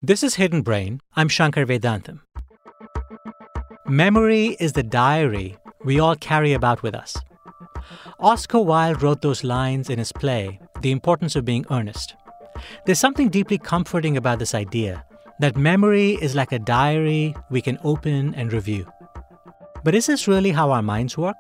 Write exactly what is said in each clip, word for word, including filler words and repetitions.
This is Hidden Brain. I'm Shankar Vedantam. Memory is the diary we all carry about with us. Oscar Wilde wrote those lines in his play, The Importance of Being Earnest. There's something deeply comforting about this idea that memory is like a diary we can open and review. But is this really how our minds work?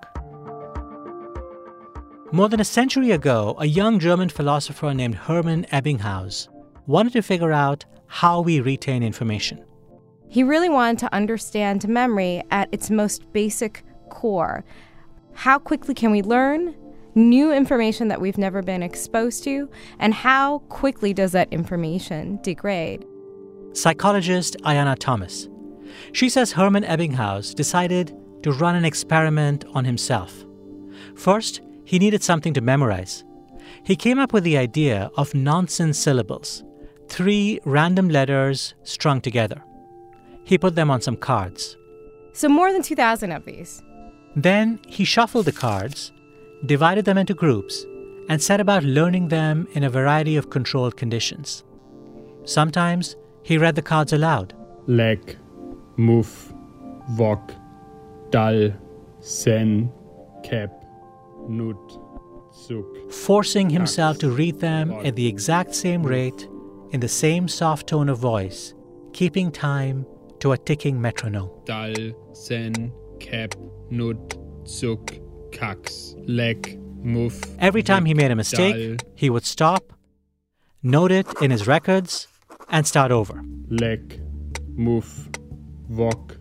More than a century ago, a young German philosopher named Hermann Ebbinghaus wanted to figure out how we retain information. He really wanted to understand memory at its most basic core. How quickly can we learn new information that we've never been exposed to, and how quickly does that information degrade? Psychologist Ayanna Thomas. She says Hermann Ebbinghaus decided to run an experiment on himself. First, he needed something to memorize. He came up with the idea of nonsense syllables, three random letters strung together. He put them on some cards. So more than two thousand of these. Then he shuffled the cards, divided them into groups, and set about learning them in a variety of controlled conditions. Sometimes he read the cards aloud. Leg, move, walk, dull, sen, cap, nut, zuk. Forcing himself to read them at the exact same rate, in the same soft tone of voice, keeping time to a ticking metronome. Dull, sen, cap, nut, zuk, kax, leg, move. Every time he made a mistake, dull, he would stop, note it in his records, and start over. Leg, move, walk,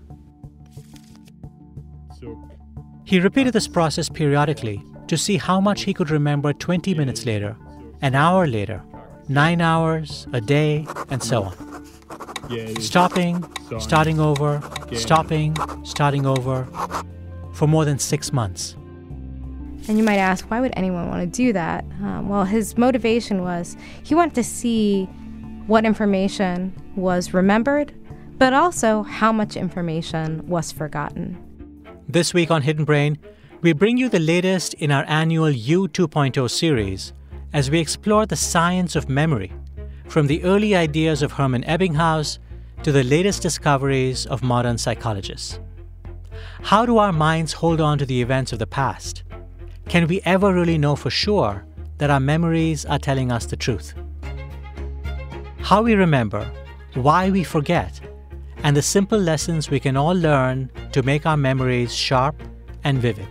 zuk. He repeated this process periodically to see how much he could remember twenty minutes later, an hour later, nine hours, a day, and so on. Stopping, starting over, stopping, starting over, for more than six months. And you might ask, why would anyone want to do that? Um, well, his motivation was he wanted to see what information was remembered, but also how much information was forgotten. This week on Hidden Brain, we bring you the latest in our annual U two point oh series as we explore the science of memory, from the early ideas of Hermann Ebbinghaus to the latest discoveries of modern psychologists. How do our minds hold on to the events of the past? Can we ever really know for sure that our memories are telling us the truth? How we remember, why we forget, and the simple lessons we can all learn to make our memories sharp and vivid.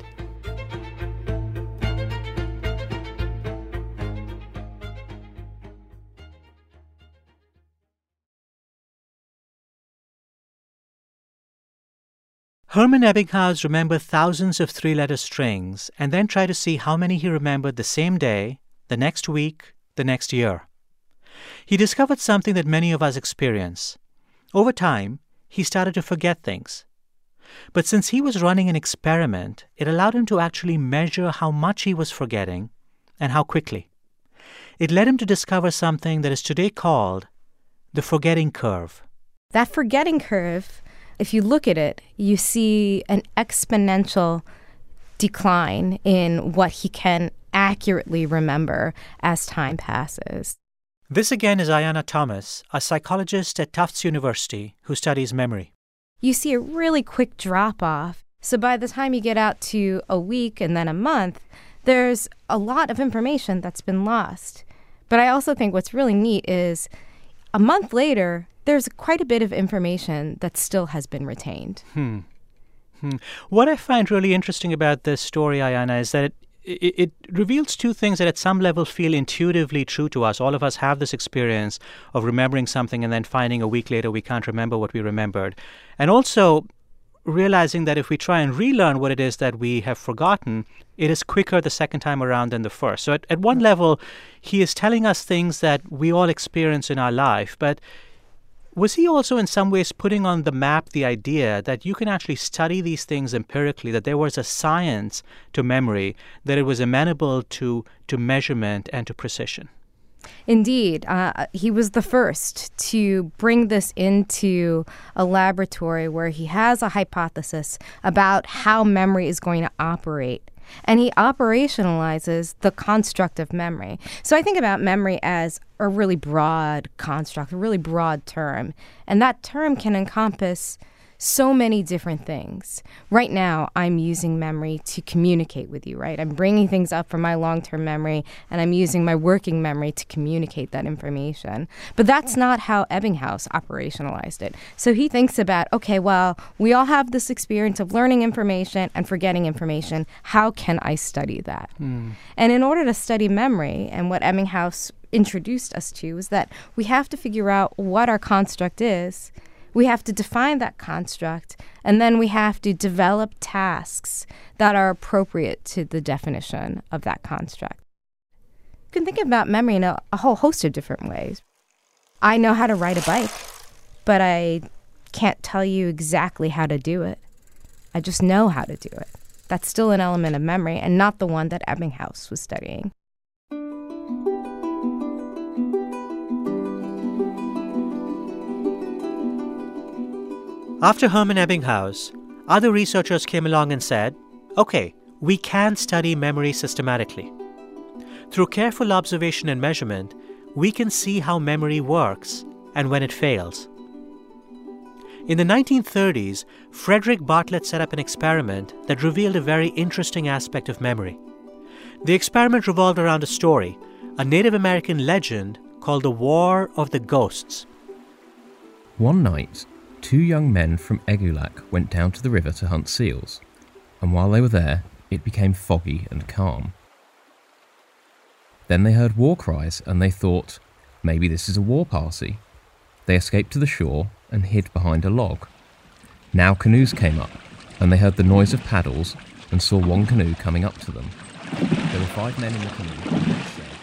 Hermann Ebbinghaus remembered thousands of three-letter strings and then tried to see how many he remembered the same day, the next week, the next year. He discovered something that many of us experience. Over time, he started to forget things. But since he was running an experiment, it allowed him to actually measure how much he was forgetting and how quickly. It led him to discover something that is today called the forgetting curve. That forgetting curve, if you look at it, you see an exponential decline in what he can accurately remember as time passes. This again is Ayanna Thomas, a psychologist at Tufts University who studies memory. You see a really quick drop-off. So by the time you get out to a week and then a month, there's a lot of information that's been lost. But I also think what's really neat is a month later, there's quite a bit of information that still has been retained. Hmm. Hmm. What I find really interesting about this story, Ayanna, is that it, it, it reveals two things that at some level feel intuitively true to us. All of us have this experience of remembering something and then finding a week later we can't remember what we remembered. And also realizing that if we try and relearn what it is that we have forgotten, it is quicker the second time around than the first. So at, at one level, he is telling us things that we all experience in our life, but was he also in some ways putting on the map the idea that you can actually study these things empirically, that there was a science to memory, that it was amenable to, to measurement and to precision? Indeed. Uh, he was the first to bring this into a laboratory where he has a hypothesis about how memory is going to operate. and he operationalizes the construct of memory. So I think about memory as a really broad construct, a really broad term, and that term can encompass so many different things. Right now, I'm using memory to communicate with you, right? I'm bringing things up from my long-term memory, and I'm using my working memory to communicate that information. But that's not how Ebbinghaus operationalized it. So he thinks about, okay, well, we all have this experience of learning information and forgetting information. How can I study that? Mm. And in order to study memory, and what Ebbinghaus introduced us to, is that we have to figure out what our construct is. We have to define that construct, and then we have to develop tasks that are appropriate to the definition of that construct. You can think about memory in a, a whole host of different ways. I know how to ride a bike, but I can't tell you exactly how to do it. I just know how to do it. That's still an element of memory, and not the one that Ebbinghaus was studying. After Hermann Ebbinghaus, other researchers came along and said, okay, we can study memory systematically. Through careful observation and measurement, we can see how memory works and when it fails. In the nineteen thirties, Frederick Bartlett set up an experiment that revealed a very interesting aspect of memory. The experiment revolved around a story, a Native American legend called the War of the Ghosts. One night, two young men from Egoolac went down to the river to hunt seals, and while they were there, it became foggy and calm. Then they heard war cries, and they thought, maybe this is a war party. They escaped to the shore and hid behind a log. Now canoes came up, and they heard the noise of paddles and saw one canoe coming up to them. There were five men in the canoe.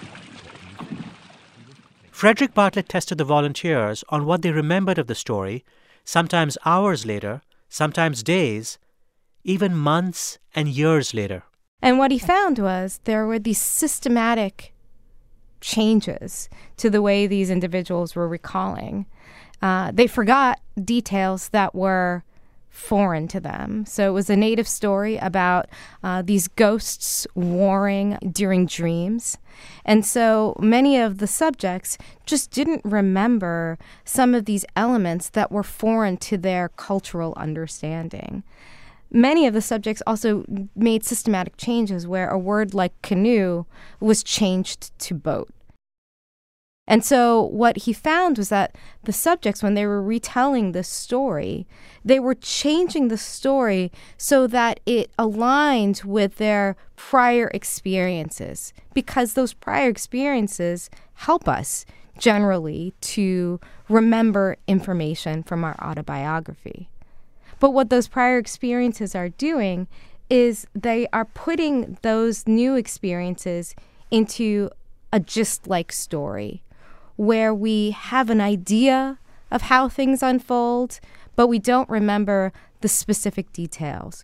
Frederick Bartlett tested the volunteers on what they remembered of the story, sometimes hours later, sometimes days, even months and years later. And what he found was there were these systematic changes to the way these individuals were recalling. Uh, they forgot details that were foreign to them. So it was a native story about uh, these ghosts warring during dreams. And so many of the subjects just didn't remember some of these elements that were foreign to their cultural understanding. Many of the subjects also made systematic changes where a word like canoe was changed to boat. And so what he found was that the subjects, when they were retelling this story, they were changing the story so that it aligned with their prior experiences, because those prior experiences help us generally to remember information from our autobiography. But what those prior experiences are doing is they are putting those new experiences into a gist-like story, where we have an idea of how things unfold, but we don't remember the specific details.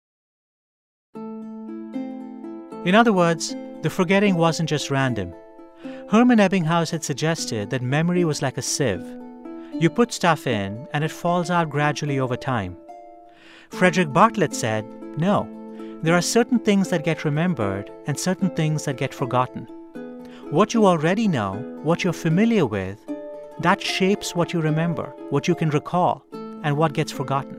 In other words, the forgetting wasn't just random. Hermann Ebbinghaus had suggested that memory was like a sieve. You put stuff in, and it falls out gradually over time. Frederick Bartlett said, no, there are certain things that get remembered and certain things that get forgotten. What you already know, what you're familiar with, that shapes what you remember, what you can recall, and what gets forgotten.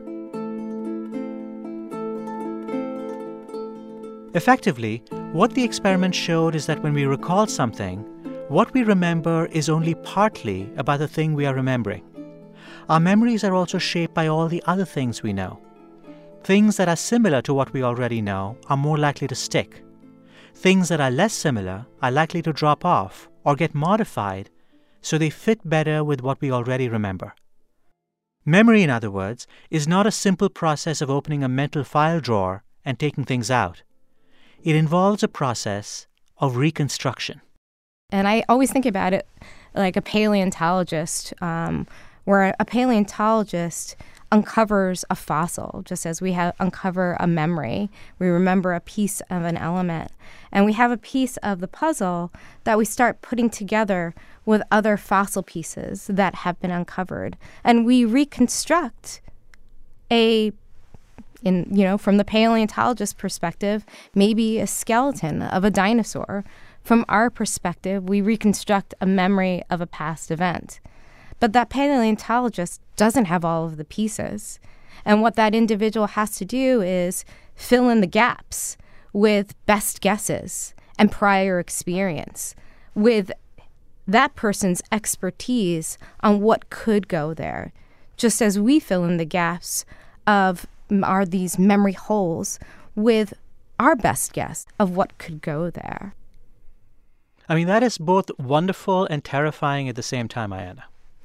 Effectively, what the experiment showed is that when we recall something, what we remember is only partly about the thing we are remembering. Our memories are also shaped by all the other things we know. Things that are similar to what we already know are more likely to stick. Things that are less similar are likely to drop off or get modified so they fit better with what we already remember. Memory, in other words, is not a simple process of opening a mental file drawer and taking things out. It involves a process of reconstruction. And I always think about it like a paleontologist, um, where a paleontologist uncovers a fossil, just as we have uncover a memory. We remember a piece of an element. And we have a piece of the puzzle that we start putting together with other fossil pieces that have been uncovered. And we reconstruct a In, you know, from the paleontologist perspective, maybe a skeleton of a dinosaur. From our perspective, we reconstruct a memory of a past event. But that paleontologist doesn't have all of the pieces. And what that individual has to do is fill in the gaps with best guesses and prior experience, with that person's expertise on what could go there, just as we fill in the gaps of are these memory holes with our best guess of what could go there. I mean, that is both wonderful and terrifying at the same time, Ayanna.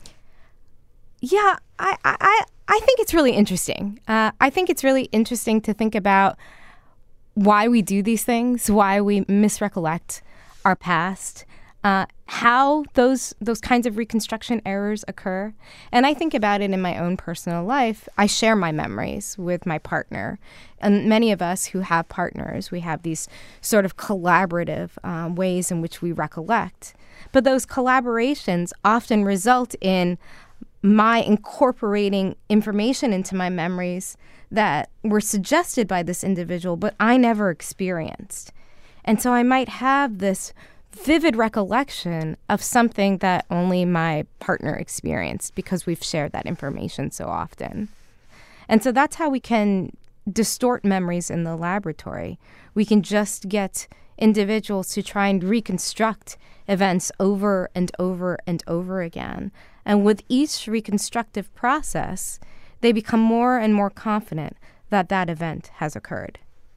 Yeah, I, I, I think it's really interesting. Uh, I think it's really interesting to think about why we do these things, why we misrecollect our past, uh, how those those kinds of reconstruction errors occur. And I think about it in my own personal life. I share my memories with my partner. And many of us who have partners, we have these sort of collaborative uh, ways in which we recollect. But those collaborations often result in my incorporating information into my memories that were suggested by this individual, but I never experienced. And so I might have this vivid recollection of something that only my partner experienced because we've shared that information so often. And so that's how we can distort memories in the laboratory. We can just get individuals to try and reconstruct events over and over and over again. And with each reconstructive process, they become more and more confident that that event has occurred.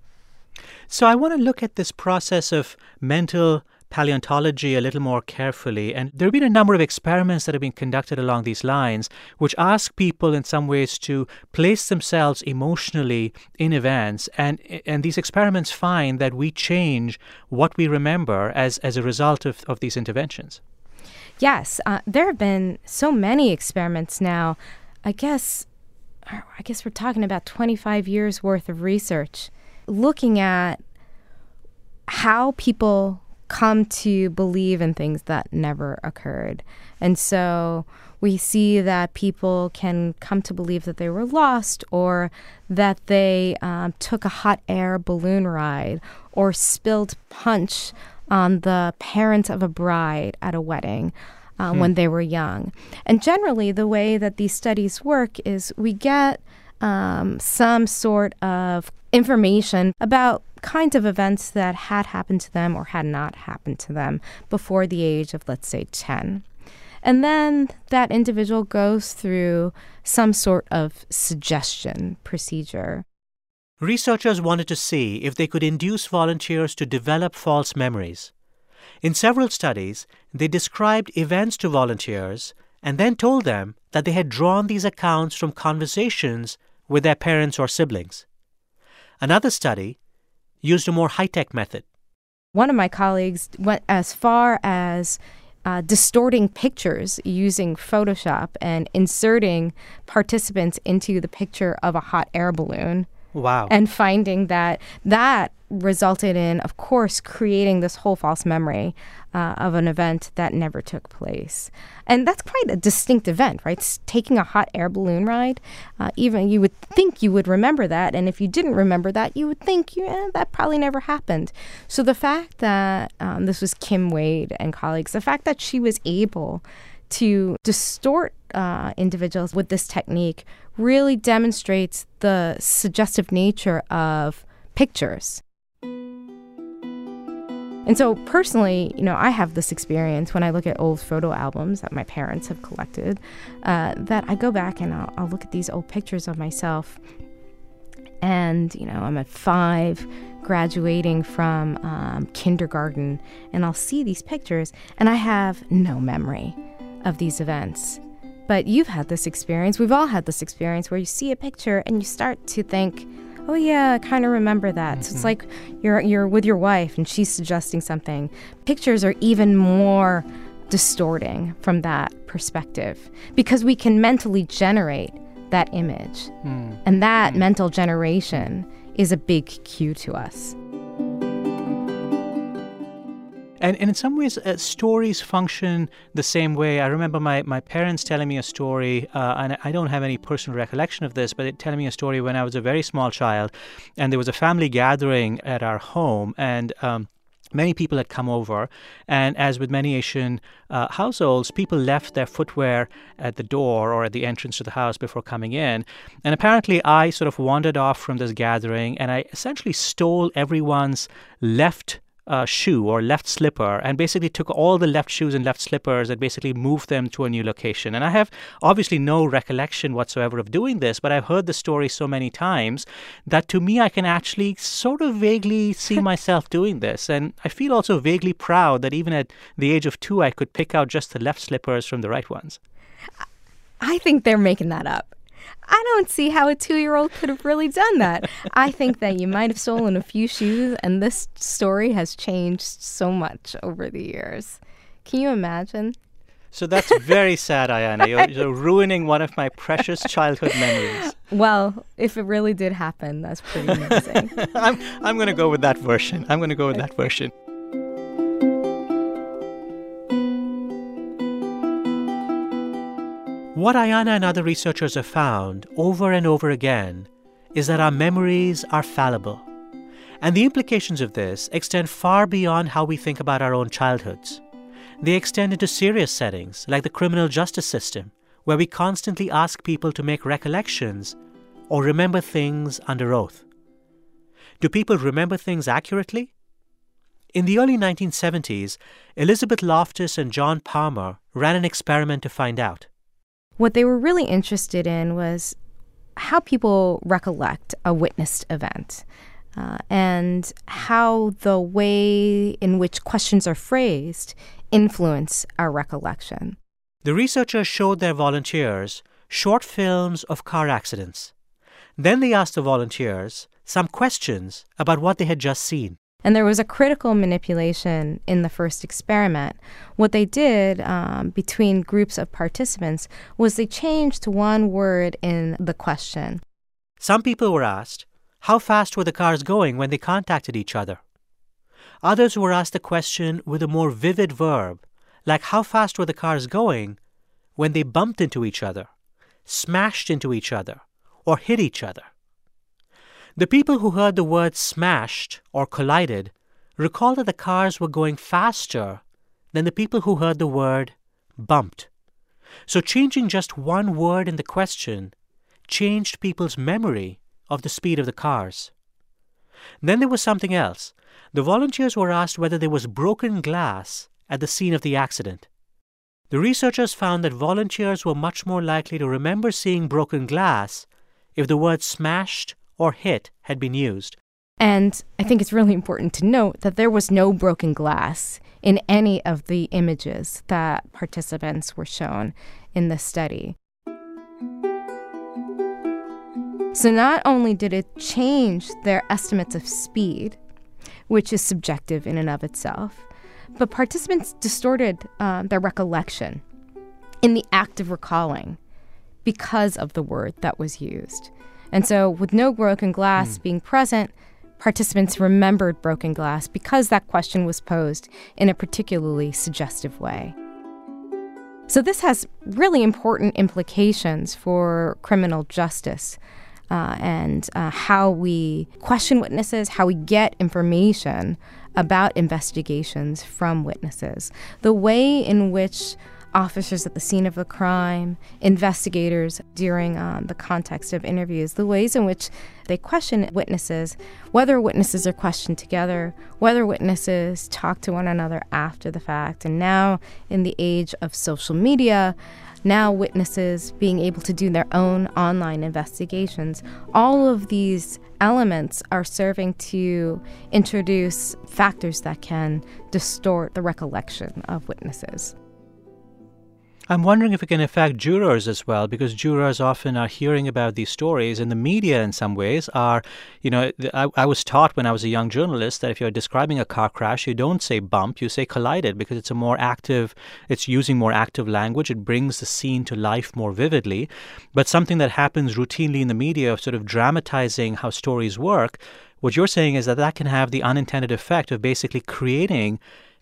So I want to look at this process of mental paleontology a little more carefully. And there have been a number of experiments that have been conducted along these lines, which ask people in some ways to place themselves emotionally in events. And and these experiments find that we change what we remember as, as a result of, of these interventions. Yes, uh, there have been so many experiments now. I guess, I guess we're talking about twenty-five years worth of research looking at how people come to believe in things that never occurred. And so we see that people can come to believe that they were lost, or that they um, took a hot air balloon ride, or spilled punch on the parent of a bride at a wedding uh, hmm. when they were young. And generally, the way that these studies work is we get um, some sort of information about kinds of events that had happened to them or had not happened to them before the age of, let's say, ten. And then that individual goes through some sort of suggestion procedure. Researchers wanted to see if they could induce volunteers to develop false memories. In several studies, they described events to volunteers and then told them that they had drawn these accounts from conversations with their parents or siblings. Another study used a more high-tech method. One of my colleagues went as far as uh, distorting pictures using Photoshop and inserting participants into the picture of a hot air balloon. Wow. And finding that that resulted in, of course, creating this whole false memory uh, of an event that never took place. And that's quite a distinct event, right? S- taking a hot air balloon ride, uh, even you would think you would remember that. And if you didn't remember that, you would think yeah, that probably never happened. So the fact that um, this was Kim Wade and colleagues, the fact that she was able to distort uh, individuals with this technique really demonstrates the suggestive nature of pictures. And so personally, you know, I have this experience when I look at old photo albums that my parents have collected, uh, that I go back and I'll, I'll look at these old pictures of myself. And, you know, I'm at five, graduating from um, kindergarten, and I'll see these pictures and I have no memory of these events. But you've had this experience, we've all had this experience where you see a picture and you start to think, oh yeah, I kind of remember that. Mm-hmm. So it's like you're you're with your wife and she's suggesting something. Pictures are even more distorting from that perspective because we can mentally generate that image. Mm. And that mm. mental generation is a big cue to us. And, and in some ways, uh, stories function the same way. I remember my, my parents telling me a story, uh, and I don't have any personal recollection of this, but it telling me a story when I was a very small child, and there was a family gathering at our home, and um, many people had come over, and as with many Asian uh, households, people left their footwear at the door or at the entrance to the house before coming in. And apparently, I sort of wandered off from this gathering, and I essentially stole everyone's left uh, shoe or left slipper, and basically took all the left shoes and left slippers and basically moved them to a new location. And I have obviously no recollection whatsoever of doing this, but I've heard the story so many times that to me, I can actually sort of vaguely see myself doing this. And I feel also vaguely proud that even at the age of two, I could pick out just the left slippers from the right ones. I think they're making that up. I don't see how a two-year-old could have really done that. I think that you might have stolen a few shoes, and this story has changed so much over the years. Can you imagine? So that's very sad, Ayanna. You're, you're ruining one of my precious childhood memories. Well, if it really did happen, that's pretty amazing. I'm, I'm going to go with that version. I'm going to go with that version. What Ayanna and other researchers have found over and over again is that our memories are fallible. And the implications of this extend far beyond how we think about our own childhoods. They extend into serious settings like the criminal justice system, where we constantly ask people to make recollections or remember things under oath. Do people remember things accurately? In the early nineteen seventies, Elizabeth Loftus and John Palmer ran an experiment to find out. What they were really interested in was how people recollect a witnessed event uh, and how the way in which questions are phrased influence our recollection. The researchers showed their volunteers short films of car accidents. Then they asked the volunteers some questions about what they had just seen. And there was a critical manipulation in the first experiment. What they did um, between groups of participants was they changed one word in the question. Some people were asked, how fast were the cars going when they contacted each other? Others were asked the question with a more vivid verb, like how fast were the cars going when they bumped into each other, smashed into each other, or hit each other. The people who heard the word smashed or collided recalled that the cars were going faster than the people who heard the word bumped. So changing just one word in the question changed people's memory of the speed of the cars. Then there was something else. The volunteers were asked whether there was broken glass at the scene of the accident. The researchers found that volunteers were much more likely to remember seeing broken glass if the word smashed or hit had been used. And I think it's really important to note that there was no broken glass in any of the images that participants were shown in this study. So not only did it change their estimates of speed, which is subjective in and of itself, but participants distorted uh, their recollection in the act of recalling because of the word that was used. And so with no broken glass mm. being present, participants remembered broken glass because that question was posed in a particularly suggestive way. So this has really important implications for criminal justice uh, and uh, how we question witnesses, how we get information about investigations from witnesses. The way in which officers at the scene of a crime, investigators during um, the context of interviews, the ways in which they question witnesses, whether witnesses are questioned together, whether witnesses talk to one another after the fact, and now in the age of social media, now witnesses being able to do their own online investigations. All of these elements are serving to introduce factors that can distort the recollection of witnesses. I'm wondering if it can affect jurors as well, because jurors often are hearing about these stories, and the media in some ways are, you know, I, I was taught when I was a young journalist that if you're describing a car crash, you don't say bump, you say collided, because it's a more active, it's using more active language. It brings the scene to life more vividly. But something that happens routinely in the media of sort of dramatizing how stories work, what you're saying is that that can have the unintended effect of basically creating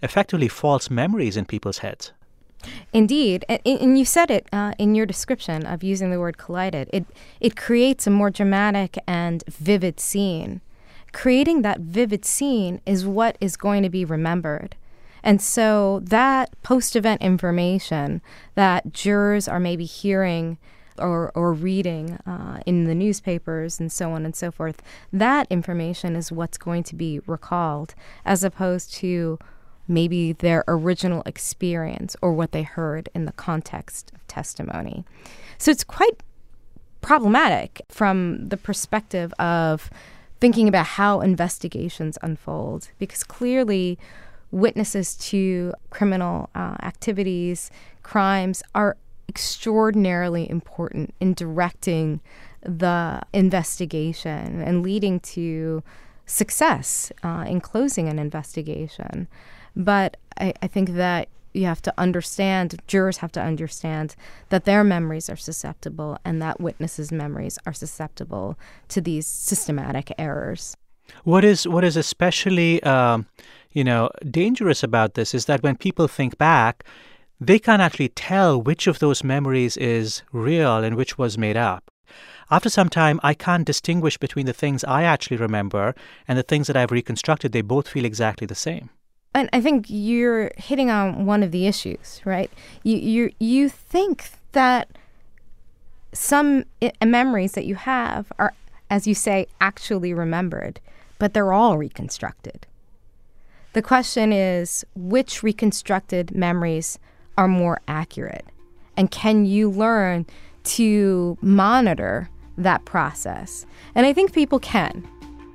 effectively false memories in people's heads. Indeed. And, and you said it uh, in your description of using the word collided. It, it creates a more dramatic and vivid scene. Creating that vivid scene is what is going to be remembered. And so that post-event information that jurors are maybe hearing or, or reading uh, in the newspapers and so on and so forth, that information is what's going to be recalled, as opposed to maybe their original experience or what they heard in the context of testimony. So it's quite problematic from the perspective of thinking about how investigations unfold, because clearly witnesses to criminal uh, activities, crimes, are extraordinarily important in directing the investigation and leading to success uh, in closing an investigation. But I, I think that you have to understand, jurors have to understand that their memories are susceptible and that witnesses' memories are susceptible to these systematic errors. What is what is especially, um, you know, dangerous about this is that when people think back, they can't actually tell which of those memories is real and which was made up. After some time, I can't distinguish between the things I actually remember and the things that I've reconstructed. They both feel exactly the same. And I think you're hitting on one of the issues, right? You you you think that some I- memories that you have are, as you say, actually remembered, but they're all reconstructed. The question is, which reconstructed memories are more accurate? And can you learn to monitor that process? And I think people can.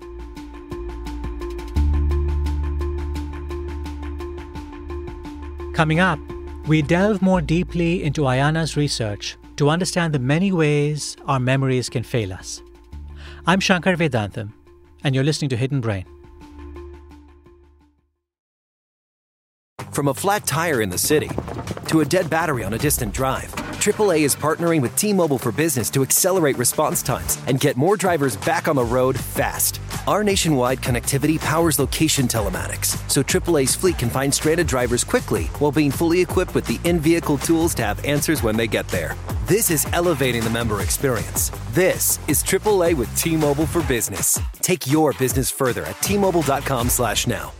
Coming up, we delve more deeply into Ayana's research to understand the many ways our memories can fail us. I'm Shankar Vedantam, and you're listening to Hidden Brain. From a flat tire in the city to a dead battery on a distant drive, triple A is partnering with T-Mobile for Business to accelerate response times and get more drivers back on the road fast. Our nationwide connectivity powers location telematics, so triple A's fleet can find stranded drivers quickly while being fully equipped with the in-vehicle tools to have answers when they get there. This is elevating the member experience. This is triple A with T-Mobile for Business. Take your business further at T Mobile dot com slash now.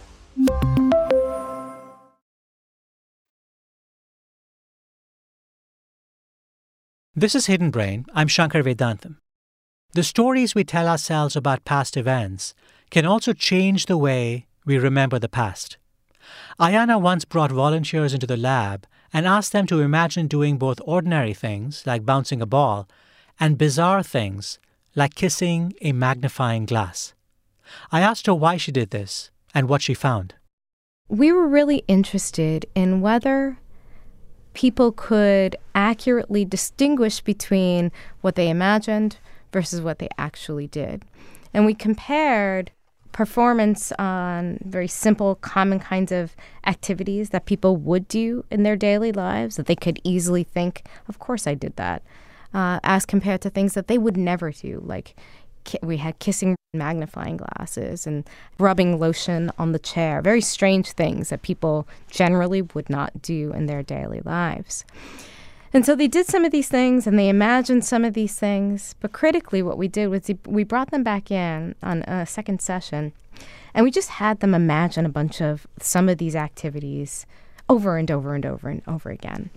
This is Hidden Brain. I'm Shankar Vedantam. The stories we tell ourselves about past events can also change the way we remember the past. Ayana once brought volunteers into the lab and asked them to imagine doing both ordinary things, like bouncing a ball, and bizarre things, like kissing a magnifying glass. I asked her why she did this and what she found. We were really interested in whether people could accurately distinguish between what they imagined versus what they actually did. And we compared performance on very simple, common kinds of activities that people would do in their daily lives, that they could easily think, of course I did that, uh, as compared to things that they would never do, like ki- we had kissing magnifying glasses and rubbing lotion on the chair, very strange things that people generally would not do in their daily lives. And so they did some of these things and they imagined some of these things. But critically, what we did was we brought them back in on a second session and we just had them imagine a bunch of some of these activities over and over and over and over again.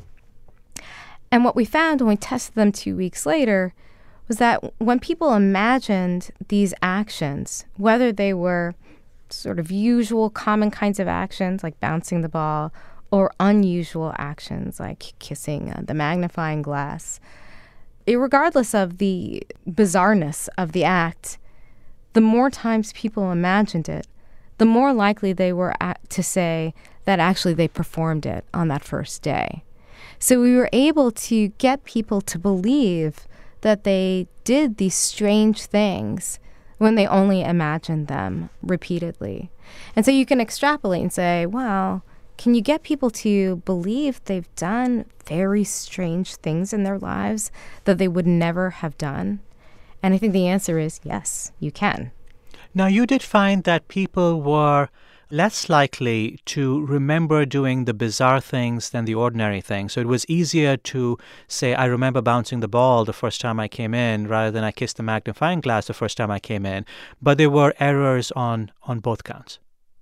And what we found when we tested them two weeks later was that when people imagined these actions, whether they were sort of usual, common kinds of actions like bouncing the ball, or unusual actions like kissing uh, the magnifying glass, irregardless of the bizarreness of the act, the more times people imagined it, the more likely they were at, to say that actually they performed it on that first day. So we were able to get people to believe that they did these strange things when they only imagined them repeatedly. And so you can extrapolate and say, well, can you get people to believe they've done very strange things in their lives that they would never have done? And I think the answer is yes, you can. Now, you did find that people were less likely to remember doing the bizarre things than the ordinary things. So it was easier to say, I remember bouncing the ball the first time I came in rather than I kissed the magnifying glass the first time I came in. But there were errors on, on both counts.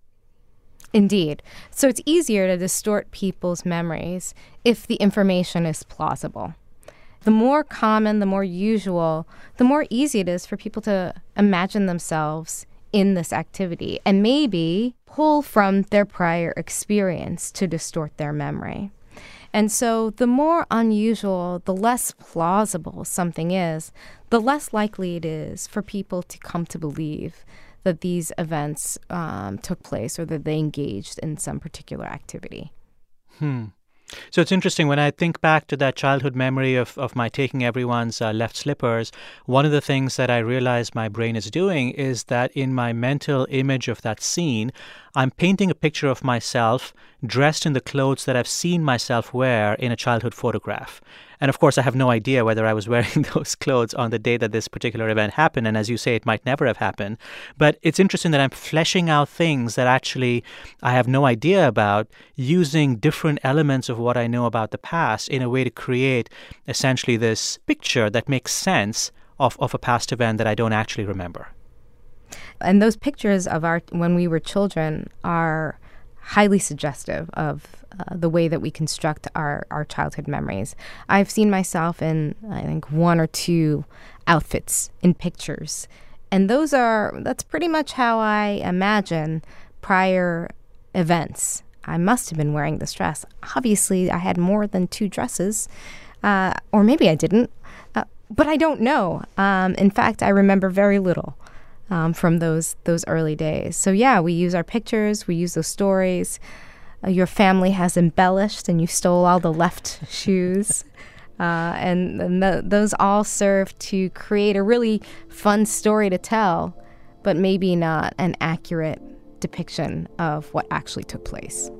Indeed. So it's easier to distort people's memories if the information is plausible. The more common, the more usual, the more easy it is for people to imagine themselves in this activity and maybe pull from their prior experience to distort their memory. And so the more unusual, the less plausible something is, the less likely it is for people to come to believe that these events um, took place or that they engaged in some particular activity. Hmm. So it's interesting, when I think back to that childhood memory of, of my taking everyone's uh, left slippers, one of the things that I realize my brain is doing is that in my mental image of that scene, I'm painting a picture of myself dressed in the clothes that I've seen myself wear in a childhood photograph. And of course, I have no idea whether I was wearing those clothes on the day that this particular event happened. And as you say, it might never have happened. But it's interesting that I'm fleshing out things that actually I have no idea about, using different elements of what I know about the past in a way to create essentially this picture that makes sense of, of a past event that I don't actually remember. And those pictures of our when we were children are highly suggestive of uh, the way that we construct our, our childhood memories. I've seen myself in, I think, one or two outfits in pictures. And those are, that's pretty much how I imagine prior events. I must have been wearing this dress. Obviously, I had more than two dresses, uh, or maybe I didn't, uh, but I don't know. Um, in fact, I remember very little Um, from those those early days. So yeah, we use our pictures, we use those stories. Uh, your family has embellished and you stole all the left shoes. Uh, and and th- those all serve to create a really fun story to tell, but maybe not an accurate depiction of what actually took place.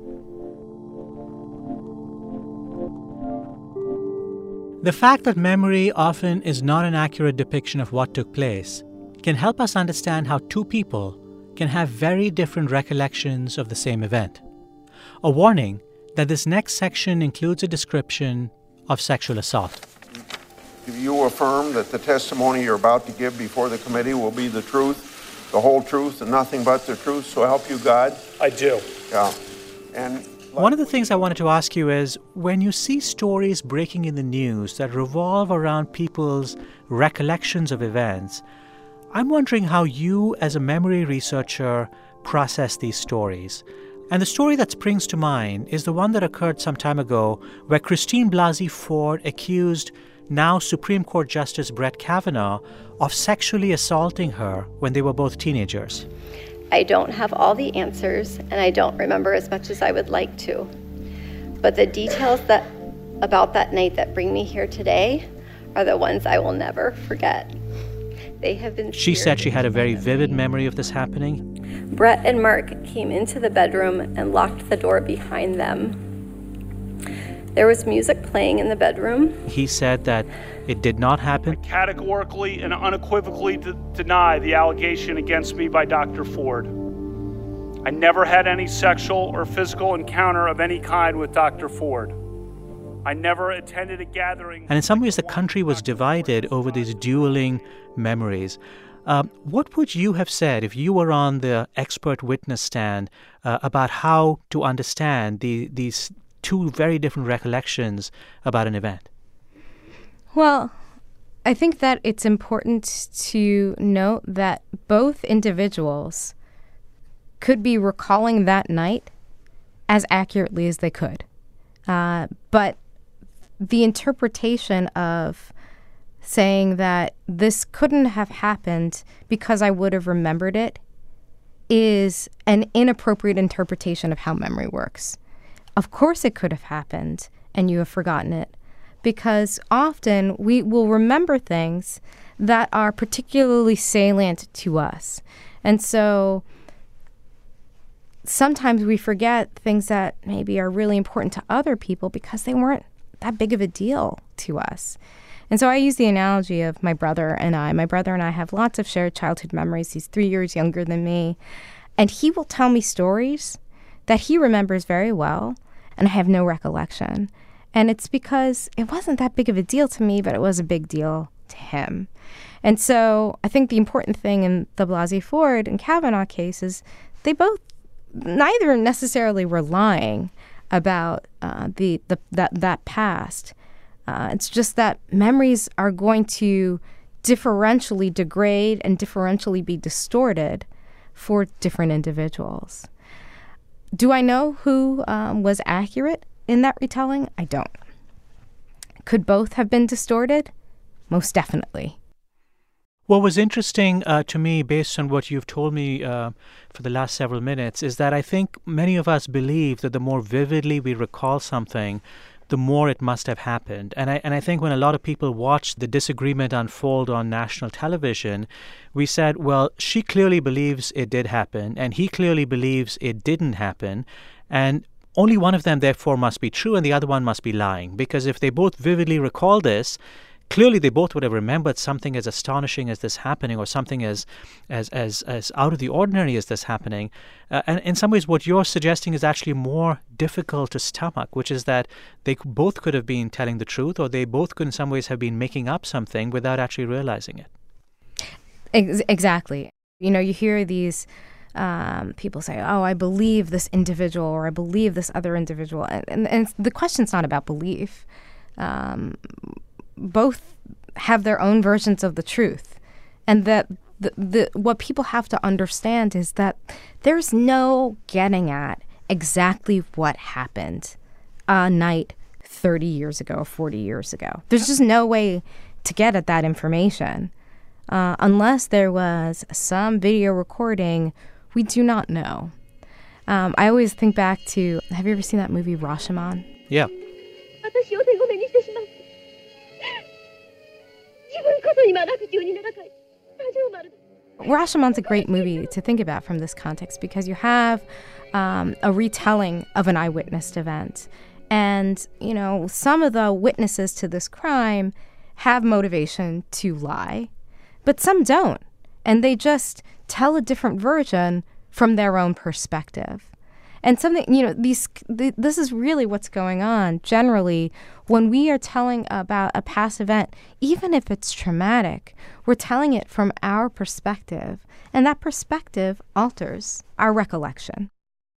The fact that memory often is not an accurate depiction of what took place can help us understand how two people can have very different recollections of the same event. A warning that this next section includes a description of sexual assault. Do you affirm that the testimony you're about to give before the committee will be the truth, the whole truth, and nothing but the truth, so help you God? I do. Yeah. And one of the things I wanted to ask you is, when you see stories breaking in the news that revolve around people's recollections of events, I'm wondering how you, as a memory researcher, process these stories. And the story that springs to mind is the one that occurred some time ago, where Christine Blasey Ford accused now Supreme Court Justice Brett Kavanaugh of sexually assaulting her when they were both teenagers. I don't have all the answers, and I don't remember as much as I would like to. But the details that about that night that bring me here today are the ones I will never forget. They have been. She said she had a very vivid memory of this happening. Brett and Mark came into the bedroom and locked the door behind them. There was music playing in the bedroom. He said that it did not happen. I categorically and unequivocally d- deny the allegation against me by Doctor Ford. I never had any sexual or physical encounter of any kind with Doctor Ford. I never attended a gathering. And in some ways, the country was divided over these dueling memories. Um, what would you have said if you were on the expert witness stand uh, about how to understand the, these two very different recollections about an event? Well, I think that it's important to note that both individuals could be recalling that night as accurately as they could. Uh, but the interpretation of saying that this couldn't have happened because I would have remembered it is an inappropriate interpretation of how memory works. Of course it could have happened and you have forgotten it, because often we will remember things that are particularly salient to us. And so sometimes we forget things that maybe are really important to other people because they weren't that big of a deal to us. And so I use the analogy of my brother and I. My brother and I have lots of shared childhood memories. He's three years younger than me. And he will tell me stories that he remembers very well, and I have no recollection. And it's because it wasn't that big of a deal to me, but it was a big deal to him. And so I think the important thing in the Blasey Ford and Kavanaugh case is they both, neither necessarily were lying about uh, the, the that that past. Uh, it's just that memories are going to differentially degrade and differentially be distorted for different individuals. Do I know who um, was accurate in that retelling? I don't. Could both have been distorted? Most definitely. What was interesting uh, to me, based on what you've told me uh, for the last several minutes, is that I think many of us believe that the more vividly we recall something, the more it must have happened. And I and I think when a lot of people watched the disagreement unfold on national television, we said, well, she clearly believes it did happen, and he clearly believes it didn't happen, and only one of them, therefore, must be true, and the other one must be lying. Because if they both vividly recall this, clearly they both would have remembered something as astonishing as this happening, or something as as as, as out of the ordinary as this happening. Uh, and in some ways, what you're suggesting is actually more difficult to stomach, which is that they both could have been telling the truth, or they both could in some ways have been making up something without actually realizing it. Ex- exactly. You know, you hear these um, people say, oh, I believe this individual, or I believe this other individual. And, and, and the question's not about belief. Um both have their own versions of the truth. And that the, the what people have to understand is that there's no getting at exactly what happened a night thirty years ago, forty years ago. There's just no way to get at that information. Uh, unless there was some video recording, we do not know. Um, I always think back to, have you ever seen that movie Rashomon? Yeah. Rashomon's a great movie to think about from this context, because you have um, a retelling of an eyewitness event. And, you know, some of the witnesses to this crime have motivation to lie, but some don't. And they just tell a different version from their own perspective. And something, you know, these th- this is really what's going on generally when we are telling about a past event, even if it's traumatic, we're telling it from our perspective, and that perspective alters our recollection.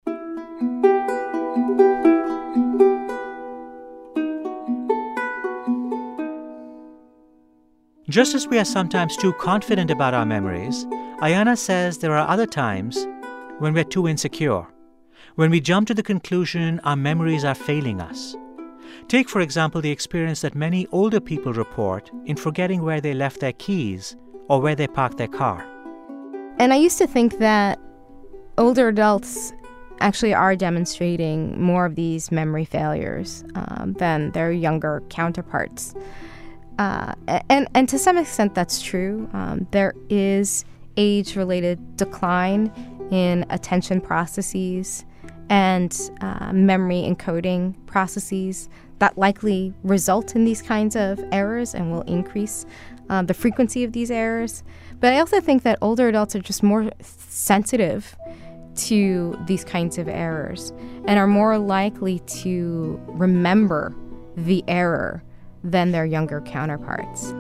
Just as we are sometimes too confident about our memories, Ayanna says there are other times when we're too insecure, when we jump to the conclusion our memories are failing us. Take, for example, the experience that many older people report in forgetting where they left their keys or where they parked their car. And I used to think that older adults actually are demonstrating more of these memory failures um, than their younger counterparts. Uh, and, and to some extent, that's true. Um, there is age-related decline in attention processes and uh, memory encoding processes that likely result in these kinds of errors and will increase uh, the frequency of these errors. But I also think that older adults are just more sensitive to these kinds of errors and are more likely to remember the error than their younger counterparts.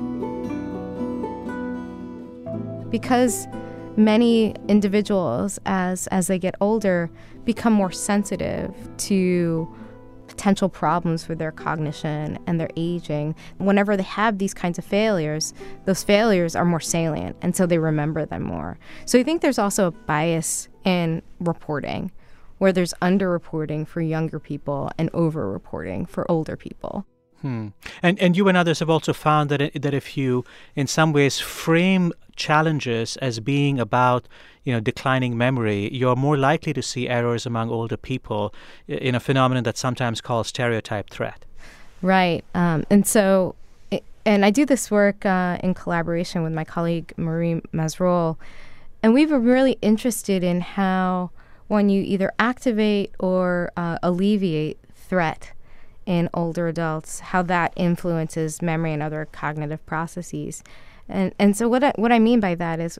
Because many individuals, as as they get older, become more sensitive to potential problems with their cognition and their aging. Whenever they have these kinds of failures, those failures are more salient, and so they remember them more. So I think there's also a bias in reporting, where there's underreporting for younger people and overreporting for older people. Hmm. And and you and others have also found that it, that if you, in some ways, frame challenges as being about, you know, declining memory, you're more likely to see errors among older people in a phenomenon that's sometimes called stereotype threat. Right. Um, and so, and I do this work uh, in collaboration with my colleague Marie Masrol, and we've been really interested in how when you either activate or uh, alleviate threat in older adults, how that influences memory and other cognitive processes. And and so what I, what I mean by that is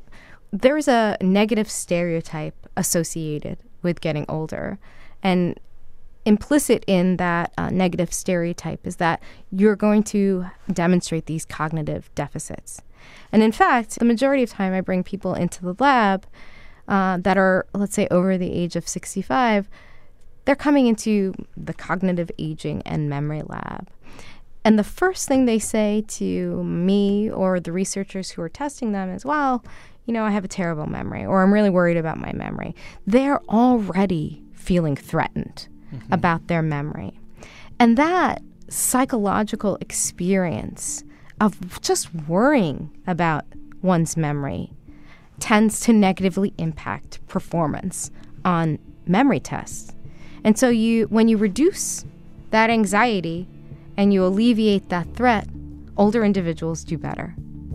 there's a negative stereotype associated with getting older. And implicit in that uh, negative stereotype is that you're going to demonstrate these cognitive deficits. And in fact, the majority of time I bring people into the lab uh, that are, let's say, over the age of sixty-five, they're coming into the cognitive aging and memory lab. And the first thing they say to me or the researchers who are testing them is, well, you know, I have a terrible memory, or I'm really worried about my memory. They're already feeling threatened mm-hmm. about their memory. And that psychological experience of just worrying about one's memory tends to negatively impact performance on memory tests. And so you, when you reduce that anxiety and you alleviate that threat, older individuals do better.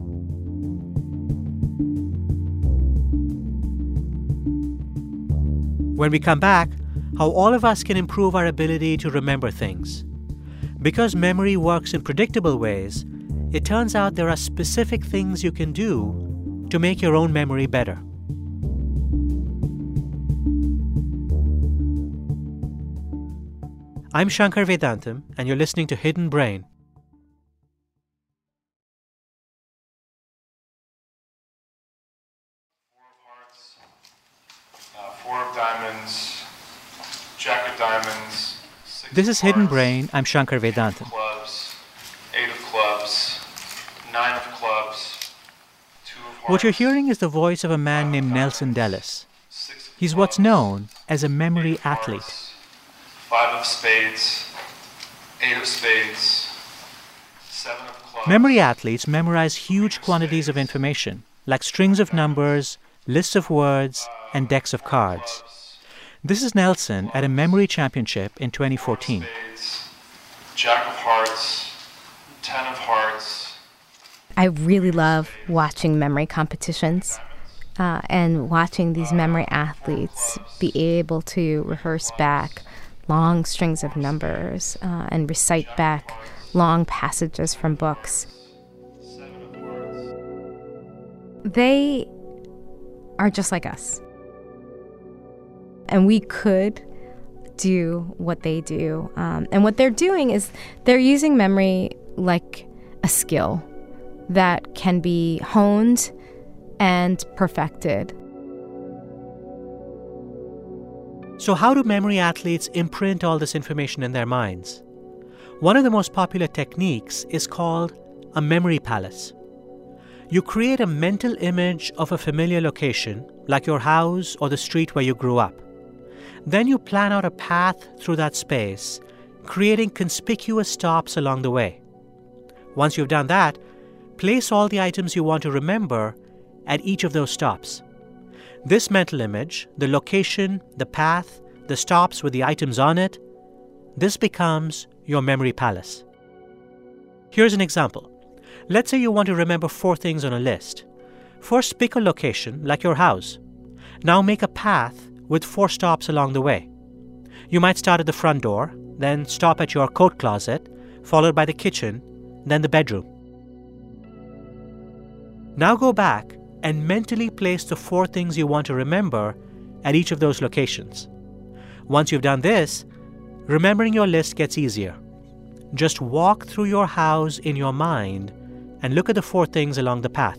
When we come back, how all of us can improve our ability to remember things. Because memory works in predictable ways, it turns out there are specific things you can do to make your own memory better. I'm Shankar Vedantam, and you're listening to Hidden Brain. Uh, four of diamonds, jack of diamonds. Six This is of Hidden hearts, Brain. I'm Shankar king of Vedantam. clubs, eight of clubs, nine of clubs, two of hearts. What you're hearing is the voice of a man named Nelson Dellis. He's what's known as a memory athlete. Five of spades, eight of spades, seven of clubs. Memory athletes memorize huge quantities of information, like strings of numbers, lists of words, and decks of cards. This is Nelson at a memory championship in twenty fourteen. Spades, jack of hearts, ten of hearts. I really love watching memory competitions uh, and watching these memory athletes be able to rehearse back long strings of numbers uh, and recite back long passages from books. They are just like us. And we could do what they do. Um, and what they're doing is they're using memory like a skill that can be honed and perfected. So how do memory athletes imprint all this information in their minds? One of the most popular techniques is called a memory palace. You create a mental image of a familiar location, like your house or the street where you grew up. Then you plan out a path through that space, creating conspicuous stops along the way. Once you've done that, place all the items you want to remember at each of those stops. This mental image, the location, the path, the stops with the items on it, this becomes your memory palace. Here's an example. Let's say you want to remember four things on a list. First, pick a location, like your house. Now make a path with four stops along the way. You might start at the front door, then stop at your coat closet, followed by the kitchen, then the bedroom. Now go back and mentally place the four things you want to remember at each of those locations. Once you've done this, remembering your list gets easier. Just walk through your house in your mind and look at the four things along the path.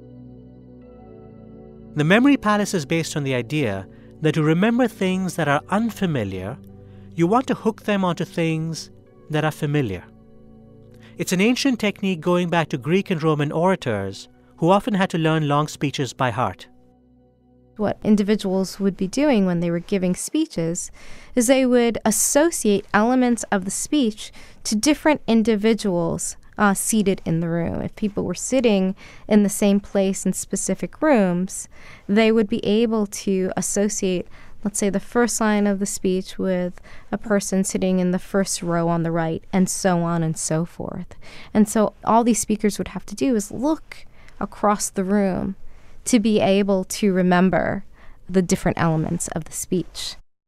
The memory palace is based on the idea that to remember things that are unfamiliar, you want to hook them onto things that are familiar. It's an ancient technique going back to Greek and Roman orators who often had to learn long speeches by heart. What individuals would be doing when they were giving speeches is they would associate elements of the speech to different individuals uh, seated in the room. If people were sitting in the same place in specific rooms, they would be able to associate, let's say, the first line of the speech with a person sitting in the first row on the right, and so on and so forth. And so all these speakers would have to do is look across the room to be able to remember the different elements of the speech.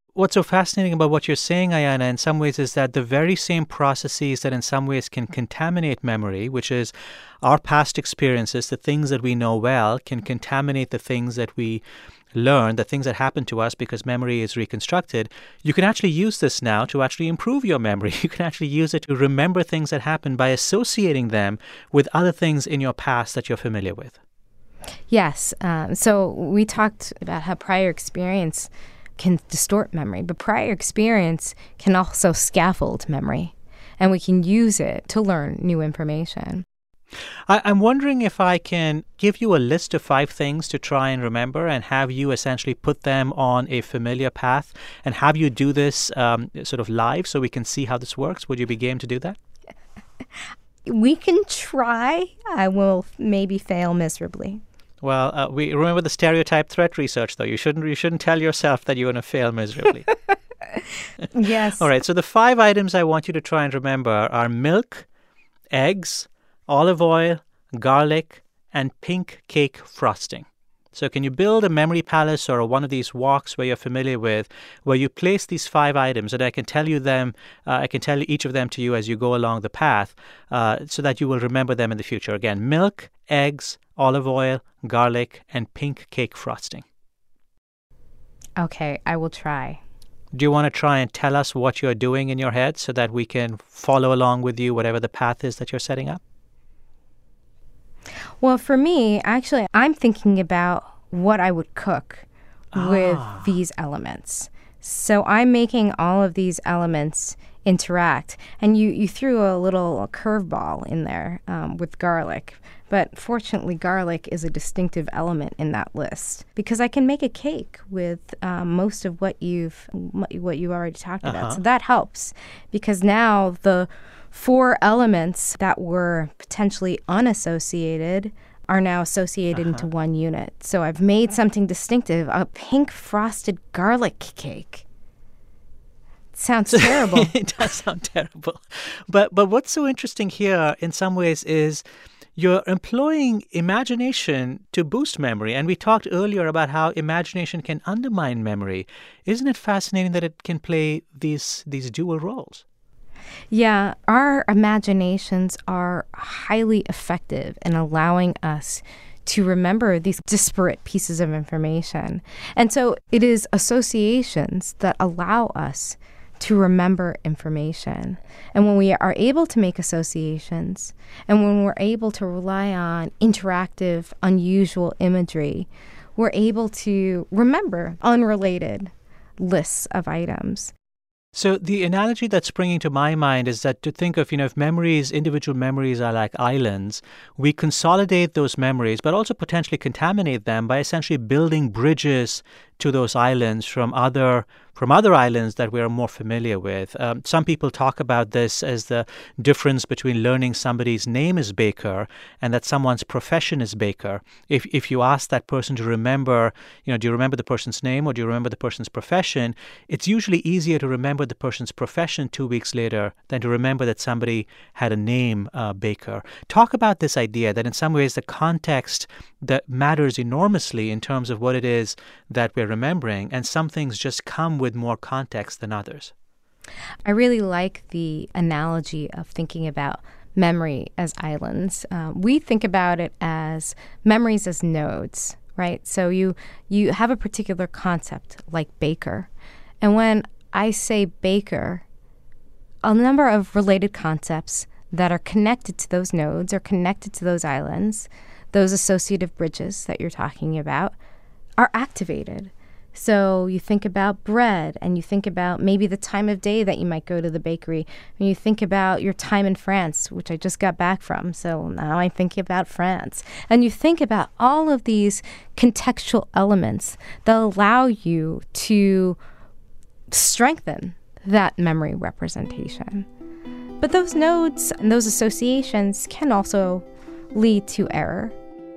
What's so fascinating about what you're saying, Ayanna, in some ways is that the very same processes that in some ways can contaminate memory, which is our past experiences, the things that we know well, can contaminate the things that we learn, the things that happen to us because memory is reconstructed. You can actually use this now to actually improve your memory. You can actually use it to remember things that happen by associating them with other things in your past that you're familiar with. Yes. Um, so we talked about how prior experience can distort memory, but prior experience can also scaffold memory, and we can use it to learn new information. I, I'm wondering if I can give you a list of five things to try and remember and have you essentially put them on a familiar path and have you do this um, sort of live so we can see how this works. Would you be game to do that? We can try. I will maybe fail miserably. Well, uh, we remember the stereotype threat research, though. You shouldn't you shouldn't tell yourself that you're going to fail miserably. Yes. All right. So the five items I want you to try and remember are milk, eggs, olive oil, garlic, and pink cake frosting. So can you build a memory palace or one of these walks where you're familiar with, where you place these five items, and I can tell you them, uh, I can tell each of them to you as you go along the path, uh, so that you will remember them in the future. Again, milk, eggs, olive oil, garlic, and pink cake frosting. Okay, I will try. Do you want to try and tell us what you're doing in your head so that we can follow along with you, whatever the path is that you're setting up? Well, for me, actually, I'm thinking about what I would cook Ah. with these elements. So I'm making all of these elements interact. And you, you threw a little curveball in there um, with garlic. But fortunately, garlic is a distinctive element in that list because I can make a cake with um, most of what you've what you already talked Uh-huh. about. So that helps because now the four elements that were potentially unassociated are now associated Uh-huh. into one unit. So I've made something distinctive, a pink frosted garlic cake. Sounds terrible. It does sound terrible. But but what's so interesting here in some ways is you're employing imagination to boost memory. And we talked earlier about how imagination can undermine memory. Isn't it fascinating that it can play these these dual roles? Yeah, our imaginations are highly effective in allowing us to remember these disparate pieces of information. And so it is associations that allow us to remember information. And when we are able to make associations, and when we're able to rely on interactive, unusual imagery, we're able to remember unrelated lists of items. So the analogy that's springing to my mind is that to think of, you know, if memories, individual memories are like islands, we consolidate those memories, but also potentially contaminate them by essentially building bridges to those islands from other from other islands that we are more familiar with. Um, some people talk about this as the difference between learning somebody's name is Baker and that someone's profession is Baker. If if you ask that person to remember, you know, do you remember the person's name or do you remember the person's profession? It's usually easier to remember the person's profession two weeks later than to remember that somebody had a name, uh, Baker. Talk about this idea that in some ways the context that matters enormously in terms of what it is that we're remembering, and some things just come with more context than others. I really like the analogy of thinking about memory as islands. Uh, we think about it as memories as nodes, right? So you you have a particular concept like Baker. And when I say Baker, a number of related concepts that are connected to those nodes or connected to those islands, those associative bridges that you're talking about, are activated. So you think about bread, and you think about maybe the time of day that you might go to the bakery, and you think about your time in France, which I just got back from, so now I'm thinking about France. And you think about all of these contextual elements that allow you to strengthen that memory representation. But those nodes and those associations can also lead to error.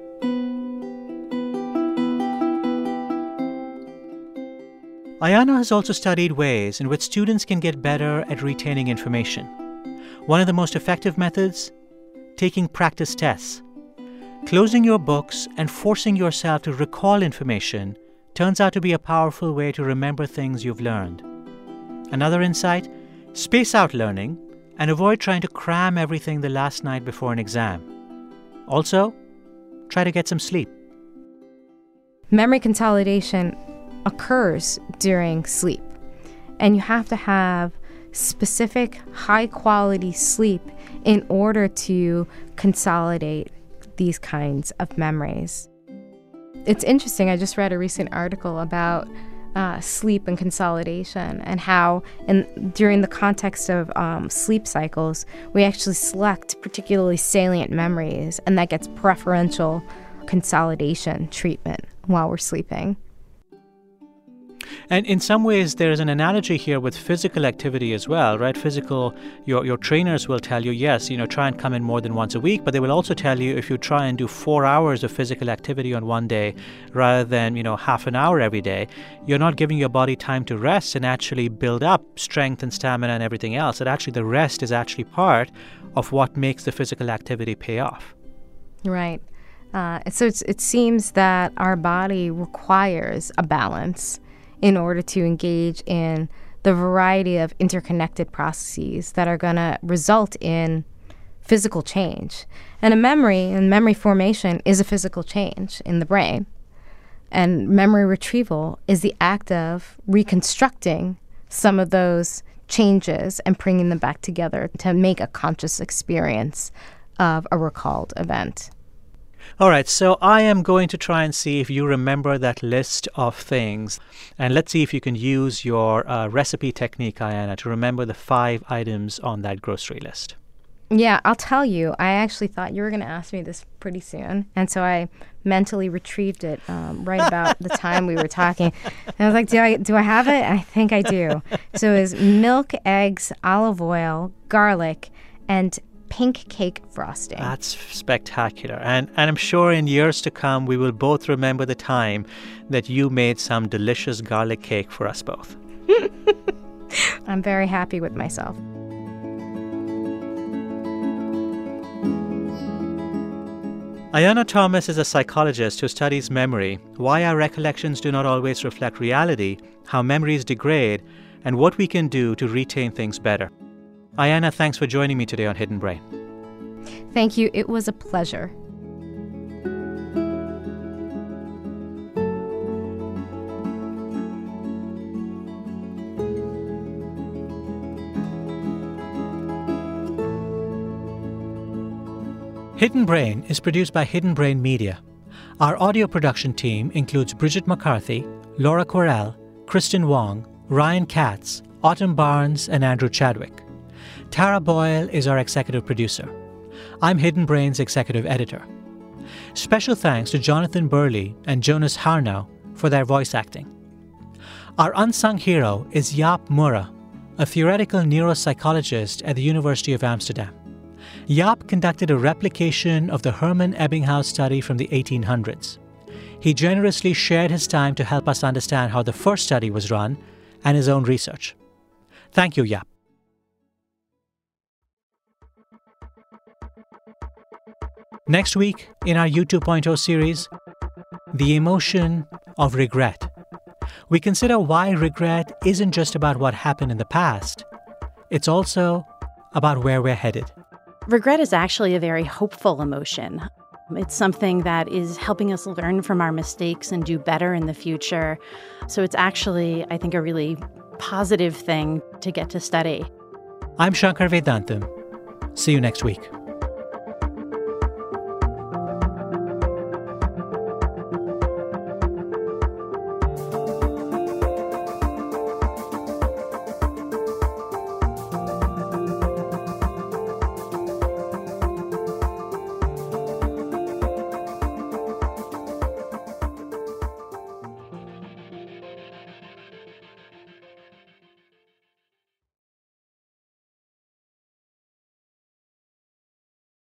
Ayanna has also studied ways in which students can get better at retaining information. One of the most effective methods? Taking practice tests. Closing your books and forcing yourself to recall information turns out to be a powerful way to remember things you've learned. Another insight, space out learning and avoid trying to cram everything the last night before an exam. Also, try to get some sleep. Memory consolidation occurs during sleep, and you have to have specific high-quality sleep in order to consolidate these kinds of memories. It's interesting, I just read a recent article about uh, sleep and consolidation and how in, during the context of um, sleep cycles, we actually select particularly salient memories, and that gets preferential consolidation treatment while we're sleeping. And in some ways, there is an analogy here with physical activity as well, right? Physical, your your trainers will tell you, yes, you know, try and come in more than once a week, but they will also tell you if you try and do four hours of physical activity on one day rather than, you know, half an hour every day, you're not giving your body time to rest and actually build up strength and stamina and everything else. That actually the rest is actually part of what makes the physical activity pay off. Right. Uh, so it's, it seems that our body requires a balance in order to engage in the variety of interconnected processes that are going to result in physical change. And a memory and memory formation is a physical change in the brain. And memory retrieval is the act of reconstructing some of those changes and bringing them back together to make a conscious experience of a recalled event. All right, so I am going to try and see if you remember that list of things. And let's see if you can use your uh, recipe technique, Ayanna, to remember the five items on that grocery list. Yeah, I'll tell you. I actually thought you were going to ask me this pretty soon. And so I mentally retrieved it um, right about the time we were talking. And I was like, do I, do I have it? I think I do. So it was milk, eggs, olive oil, garlic, and pink cake frosting. That's spectacular. And and I'm sure in years to come, we will both remember the time that you made some delicious garlic cake for us both. I'm very happy with myself. Ayanna Thomas is a psychologist who studies memory, why our recollections do not always reflect reality, how memories degrade, and what we can do to retain things better. Ayanna, thanks for joining me today on Hidden Brain. Thank you. It was a pleasure. Hidden Brain is produced by Hidden Brain Media. Our audio production team includes Bridget McCarthy, Laura Correll, Kristen Wong, Ryan Katz, Autumn Barnes, and Andrew Chadwick. Tara Boyle is our executive producer. I'm Hidden Brain's executive editor. Special thanks to Jonathan Burley and Jonas Harnau for their voice acting. Our unsung hero is Jaap Mura, a theoretical neuropsychologist at the University of Amsterdam. Jaap conducted a replication of the Hermann Ebbinghaus study from the eighteen hundreds. He generously shared his time to help us understand how the first study was run and his own research. Thank you, Jaap. Next week, in our U two point oh series, the emotion of regret. We consider why regret isn't just about what happened in the past. It's also about where we're headed. Regret is actually a very hopeful emotion. It's something that is helping us learn from our mistakes and do better in the future. So it's actually, I think, a really positive thing to get to study. I'm Shankar Vedantam. See you next week.